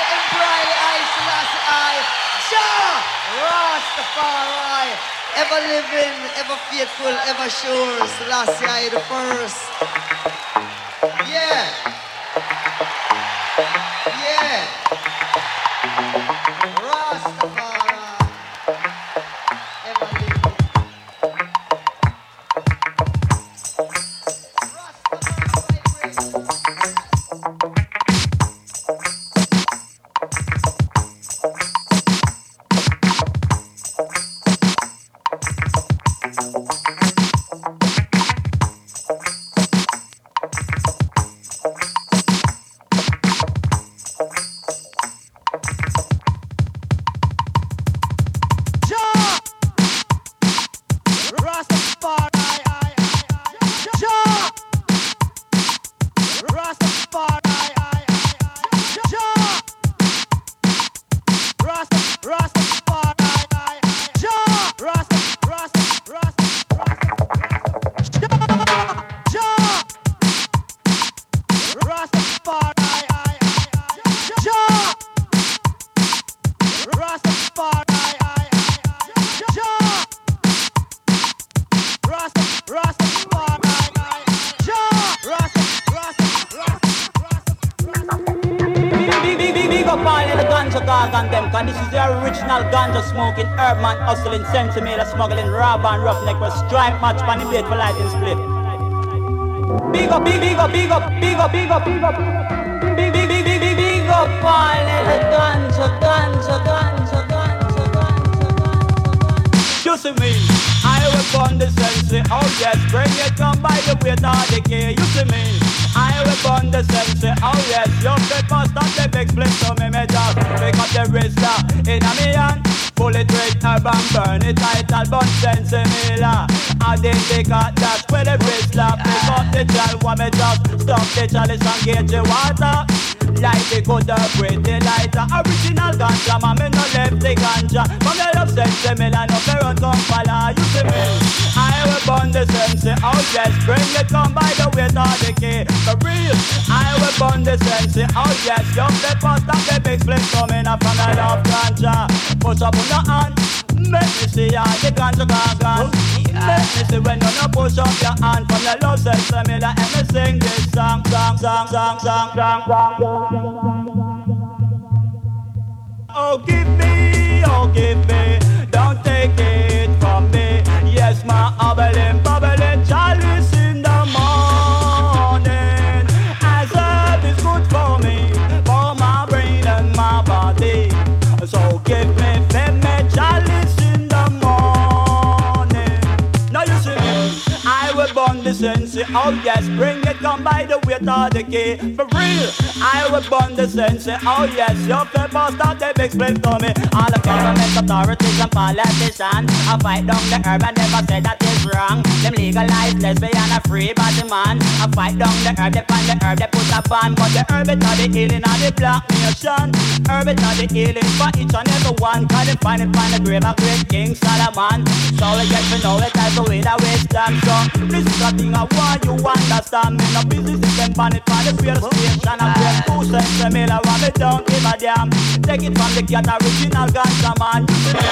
Emperor I Selassie I Jah Rastafari. Ever living, ever faithful, ever sure. Selassie I the first. Yeah. Yeah. Rastafari. Ever living. Smoking, urban hustling, centimeter smuggling, rob and roughneck with stripe match pan the bait for lighting split. Big up, big up, big up, big up, big up, big up, big up, all the ganja, ganja, ganja, ganja, ganja. You see me, I will burn the sense, oh yes, bring it come by the weight of the key. You see me, I will burn the sense, oh yes, your paper stop the big split, so me just pick up the wristler in a me hand. Pull it with herb and burn it title but sensimilla. I didn't take a dash with the wrist slap. Pick up the child, want me just stop the chalice and get the water. Light the good up with the lighter. Original ganja, man, me no left the ganja. From the love sensimilla, no parent come follow. You see me, I will burn the sense. Oh yes, bring it come by the weight of the key. For real, I will burn the sense. Oh yes, young pepper stop the big split coming up from the love ganja. Push up on your hand, make me see all the ganja gone. Make me see when you no push up your hand from the love sensimilla and me sing this song, song, song, song, song, song, song. Oh give me, don't take it from me. Yes, my bubbling chalice in the morning. As herb is good for me, for my brain and my body. So give me chalice in the morning. Now you see me, I will burn the sense. Oh yes, bring it come by the weight of the key. For real, I will burn the sense. Oh yes, your paper start the big split for me. All the government authorities and politicians I fight down the herb and never say that is wrong. Them legalize lesbian and free body man. I fight down the herb, they find the herb, they put a ban. But the herb is not the healing of the black nation. Herb is not the healing for each and every one. Cause they find it from the grave of great King Solomon. So we get to know it as a way that wisdom. So this is a thing I want you understand. Me no business is them pan it for the real station. I bring 2 cents to me like what me don't give a damn. Take it from the cat original ganja man.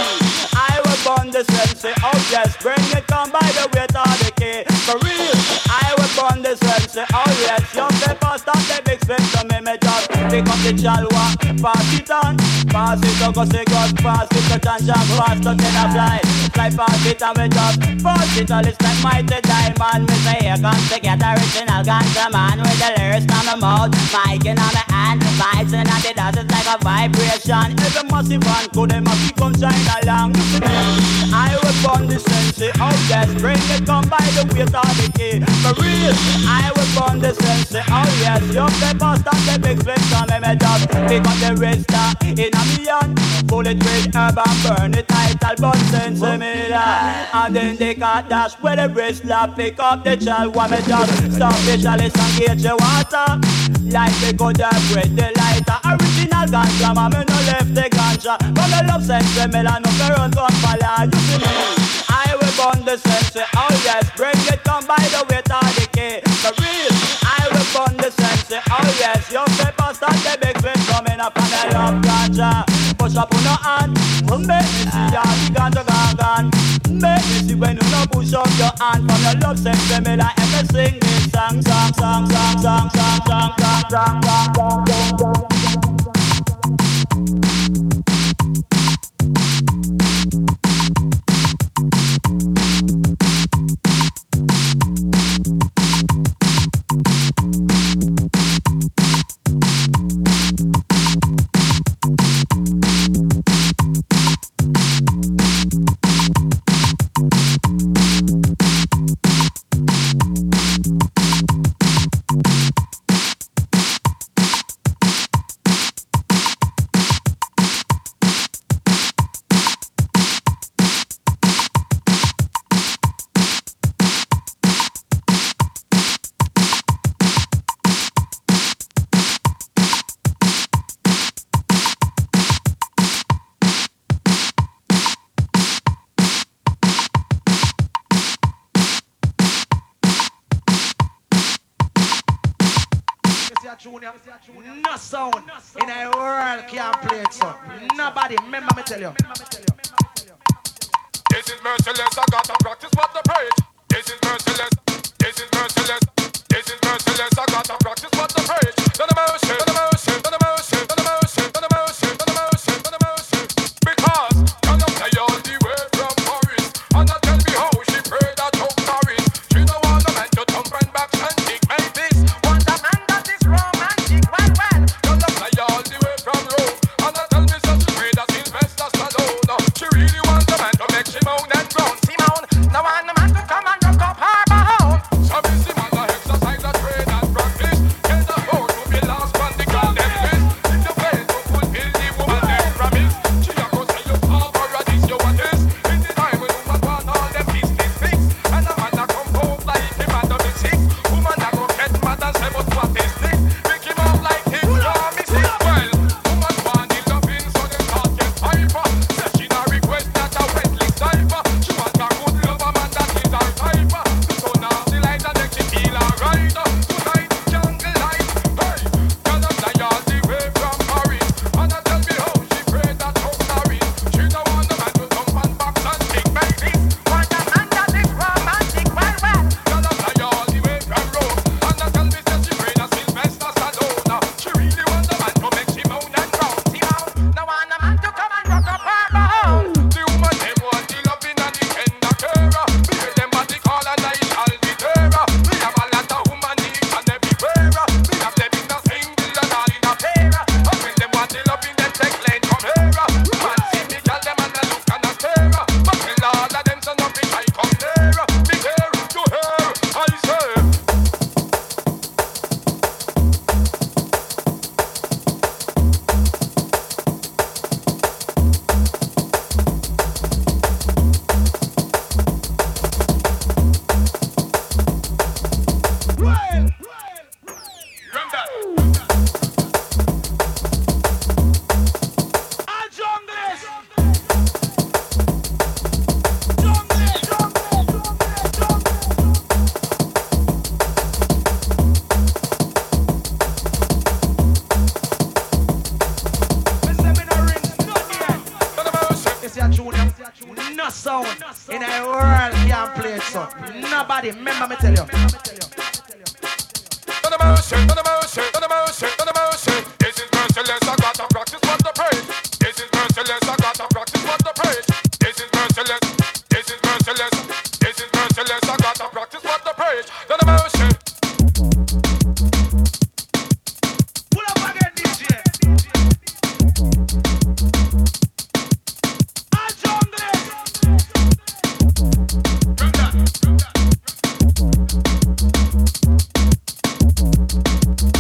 I will burn the sense. Oh yes, bring it come by the weight of the key. For real, I will burn the sense. Oh yes, young pepper stop the big split. So me just pick up the chalwa, pass it on. Pass it to go say God, pass it to John Jack, pass to Ken a fly. Fly pass it and we just pass it all. It's like mighty diamond. Me say here comes the cat original ganja man. With the lyrics on my mouth, mic in my hand. Vibes in the dust, it's like a vibration. Every massive one could them have come shine along. I will burn the sense. Oh yes, bring it come by the weight of the key. For real, I will burn the sense. Oh yes, your paper stop the big split. So me just pick up the wristler in a me hand. Pull it with herb and burn it title but sensimilla. And then they got dash with the wristler. Pick up the child, want me just stop the chalice and get your water. Like the good with the lighter. Original ganja, man, me no left the ganja. But the love sensimilla, no parent come follow. You see me, I will burn the sense. Oh yes, bring it come by the weight of the key. For real, I will burn the sense. Oh yes, your paper start the big split coming up on the love up on your hand. Make me see ya the ganja gan. Make me see when you no push up your hand. From your love sex, me like ever sing this song. No sound in a world can't play it, so nobody, remember me tell you. This is merciless, I gotta practice what the preach. This is merciless, this is merciless, this is merciless, I gotta practice what the preach. None of mercy, none of mercy, none of mercy, none of mercy, none of mercy, none of mercy, none of mercy. Because none of play all the way from Paris. And not tell me how she prayed at Hope Paris. She don't want a man to thump and back and dig make this. Want a man that is romantic, well. None of play all the way from Rome. And not tell me such a prayed at Sylvester Stallone. She really wants a man to make she moan and groan. Simone, no one a man to come and rock up her bone. So busy man to exercise and train and practice. Can't afford to be lost from the golden list. If you fail to fulfill the woman's promise, she a go say you fall for a this, you want this. In the time when woman want all them business fix. And a man a come home like him and the six. Woman a go get mad and say but what is this? Pick him up like him, promise it. Well, woman want the loving so them can't get hyper. Say she not request that a wet lick diaper. She want a good lover man that is her typer. To turn off the light and make she feel alright. Tonight, jungle light, hey. Girl a fly all the way from Paris. And a tell me how she prayed that Hope Paris. She don't want a man to thump and box and kick baby. Want a man that is romantic, well. Girl a fly all the way from Rome. And a tell me that she prayed at Sylvester Stallone. She really want a man to make she moan and groan. Simone, no want a man to come and rock up her bone. The woman them want the loving and the tender care. Bear them what they call and I shall be there. We have a lot of woman needs and everywhere. We have them in a single and all in a pair. And when them want the loving, them take lane from here. Man see me tell them and I look and I stare. But tell all of them so nothing I come near. Be here to her, I say. Run that. No sound in a world can't play it, so nobody, remember me tell you. None of mercy, none of mercy, none of mercy, none of mercy. This is merciless, I gotta practice what the preach. This is merciless, I gotta practice what the preach. This is merciless, this is merciless, this is merciless, I gotta practice what the preach. None of mercy. Pull up again, DJ. Run that.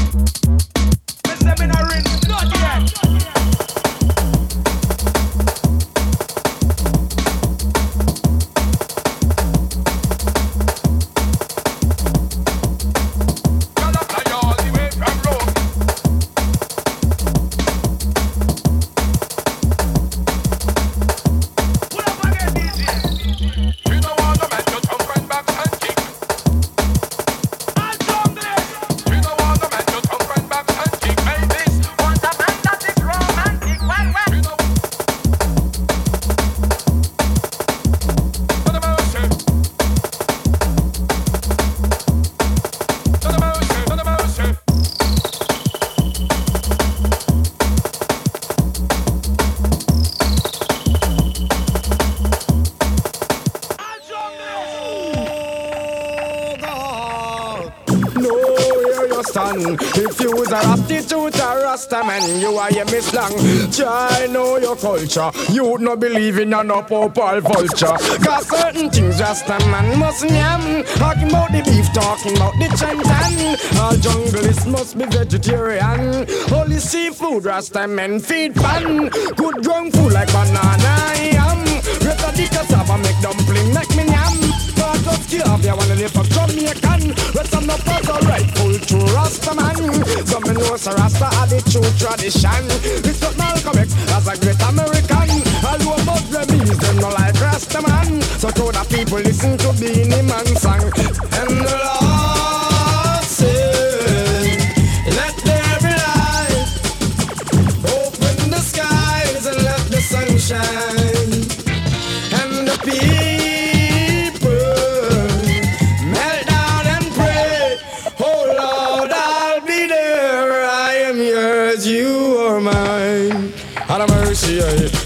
understand. If you was a aptitude a Rasta man, you are a mislang. Try know your culture. You would not believe in a no purple vulture. Got certain things Rasta man must yam. Talking about the beef, talking about the chantan. All junglists must be vegetarian. Only seafood Rasta men feed pan. Good ground food like banana yam. Rest of the cassava make dumpling make me yam. Part of Sclavia wanna live for Jamaican. Rest of the puzzle rightful to Rasta man. Some men know so Rasta are the true tradition. It's not Malcolm X as a great American. All who Muslims them no like Rasta man. So to the people listen to Beenie Man song. And the Lord said, let there be light. Open the skies and let the sun shine. And the people melt down and pray. Oh Lord, I'll be there. I am yours, you are mine. Out of mercy,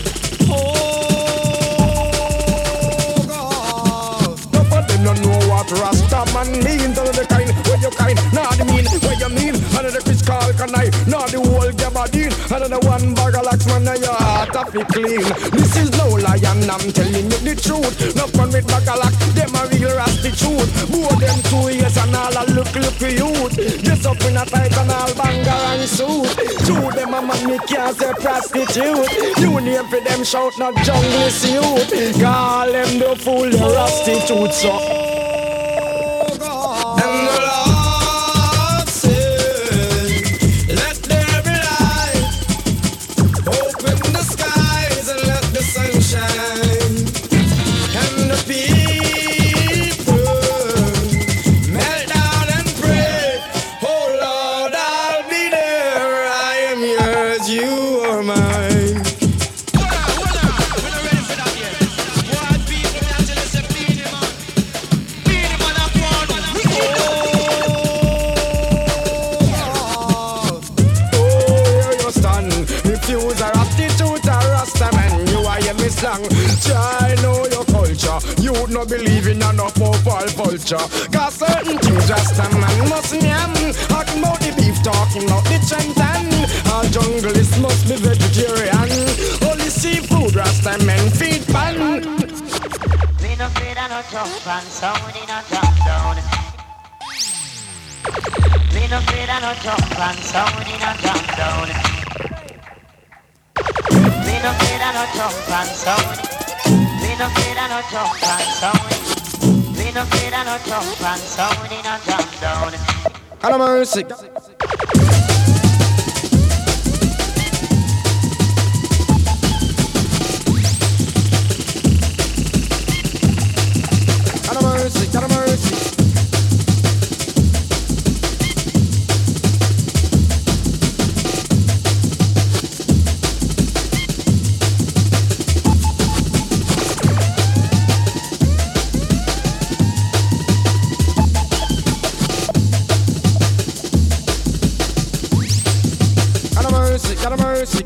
no know what Rasta man mean. Tell the kind where you kind, not the mean where you mean. Another Chris Carl can I, not the whole Gabardine. Another one bag of lax man, your heart of it clean. This is no lie and I'm telling you the truth. No fun with bag of lax, them a real Rasta truth. Both them 2 years and all a look youth. Dress up in a tight and all banger and suit. Two them a man me can't say prostitute. You name for them shout not jungle youth. Call them the fool the prostitute so. And the Lord said, let there be light. Open the skies and let the sun shine. And the people melt down and pray. Oh Lord, I'll be there. I am yours, you are mine. We're not ready for that yet. What people have to listen to Beenie Man. Beenie Man up one. Oh, you stand. Refuse a aptitude a Rasta man. You are a mislang. Try know your culture. You would not believe in a no purple vulture. Cause certain things Rasta man must yam. Talking about the beef, talking about the chantan. All junglists must be vegetarian. Only seafood Rasta men feed pan. We no afraid of no jump and sound in a drop down. We no afraid of no jump and sound in a drop down. We no afraid of no jump and sound. We no afraid of no jump and sound. We no afraid of no jump and sound in a drop down. Out of mercy. Out of mercy, out of mercy. Out of mercy.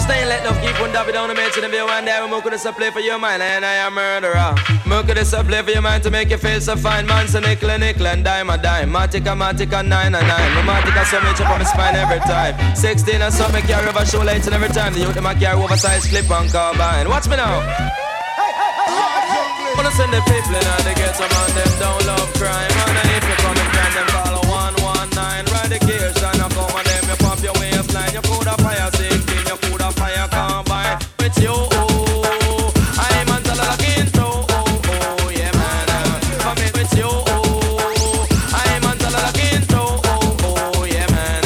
staying let them keep on dabbing down the mention of you one day. We're gonna play for your mind and I am murderer. We're gonna play for your mind to make you feel so fine. Man, so nickel and dime a dime. Matica, 9 and 9. Matica, so much up on my spine every time. 16 and something carry over show lights and every time. The youth them a carry oversized clip on carbine. Watch me now. Wanna send the people in and they get some on them don't love crime. And if you come and grind them follow 119. Ride the gears and I come on them. You pop your waistline. You put a fire 16. You put a fire combine. With you, I'm on the looking through. Oh, yeah, man. For me with you, I'm on the looking through. Oh, yeah, man.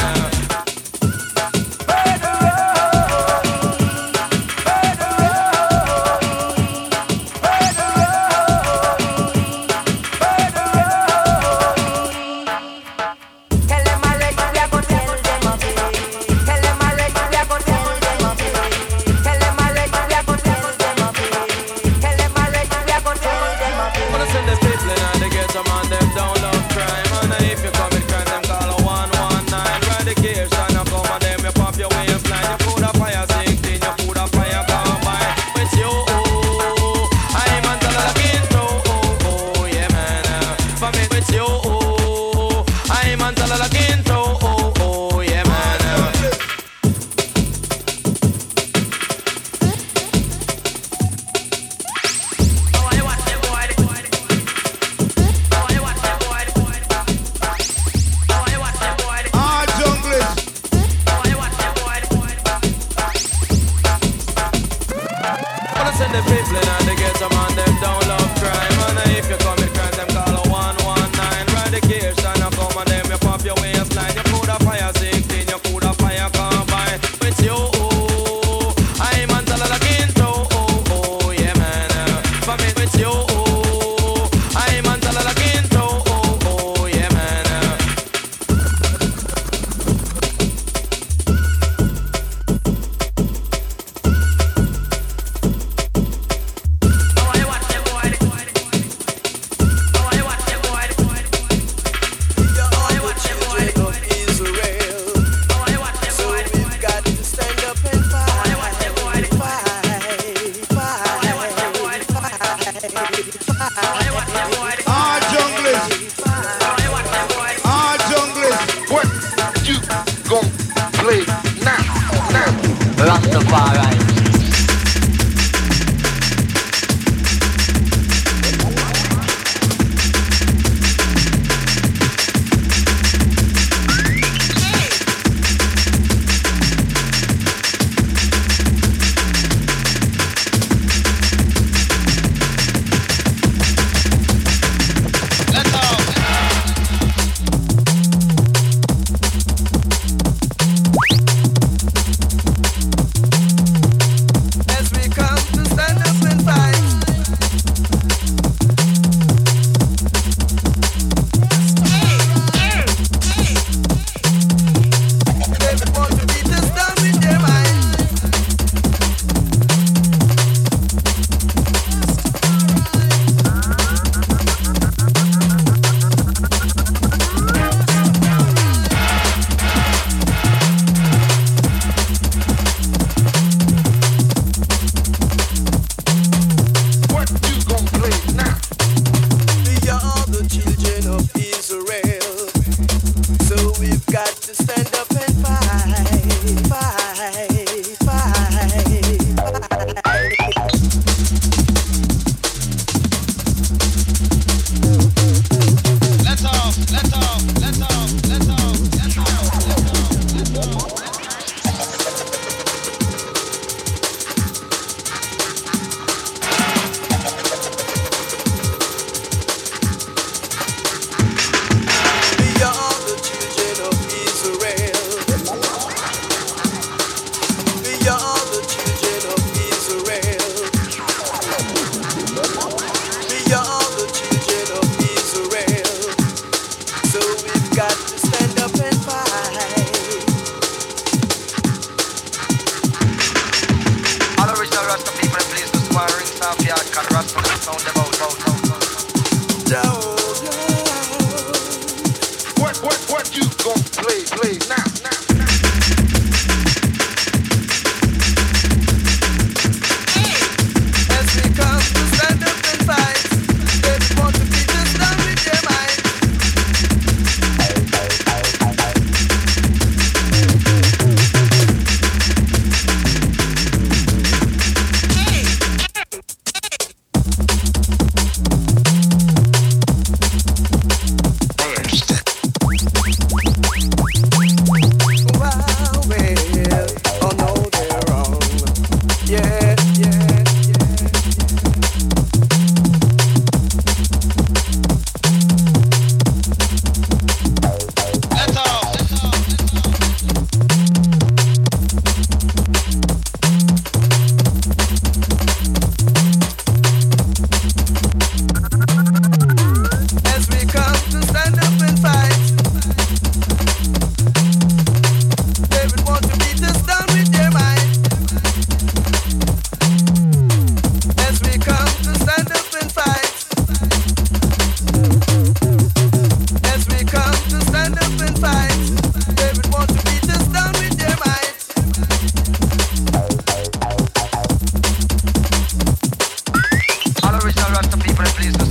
What you gon' play now?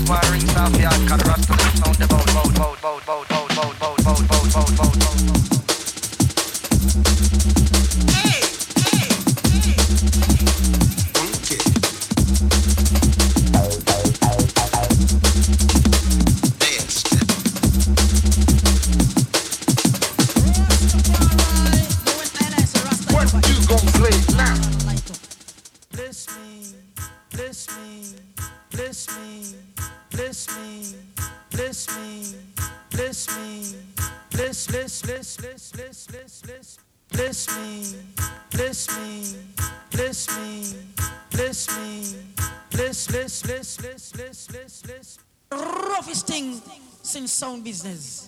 Rastafari, Southyard, cut Rasta sound the boat. Roughest thing since sound business.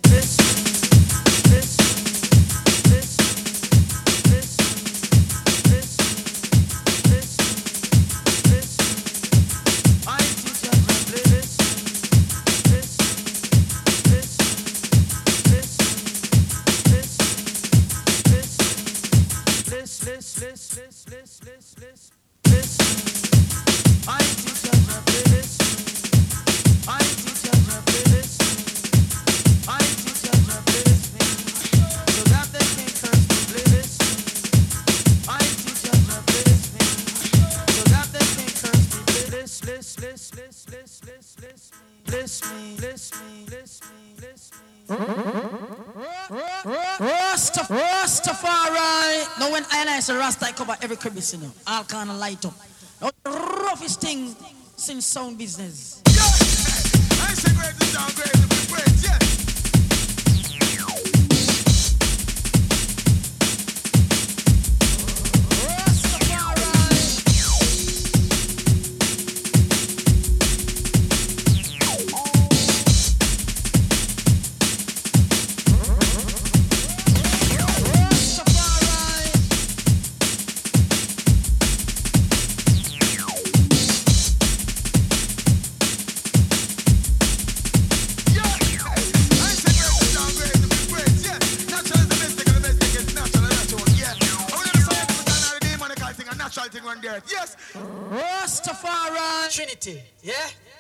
Rastafari. Now when I say Rasta, I cover every crevice, you know. All kind of light up. Now the roughest thing since sound business. I say great to sound great to be great, yeah. Yes, Rastafari Trinity, yeah.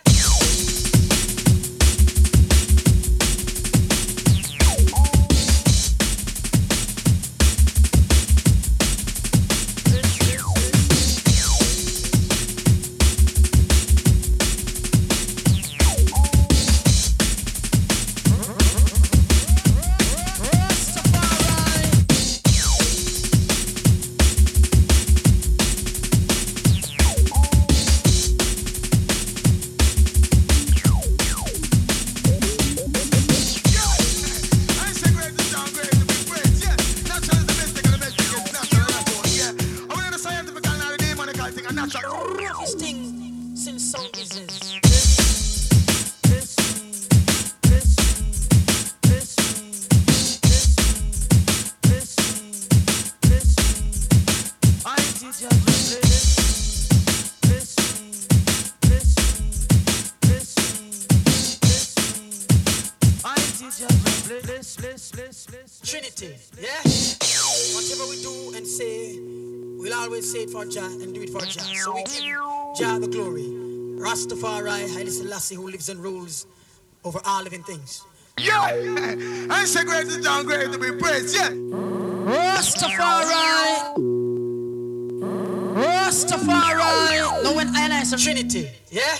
Trinity, yeah? Whatever we do and say, we'll always say it for Jah and do it for Jah. So we give Jah the glory. Rastafari, Haile Selassie, who lives and rules over all living things. Yeah! I say great to sound great to be praised, yeah. Rastafari. Rastafari. Now when I say Trinity, yeah?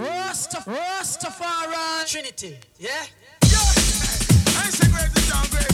Rastafari Trinity, yeah? Yeah! I say great to sound great.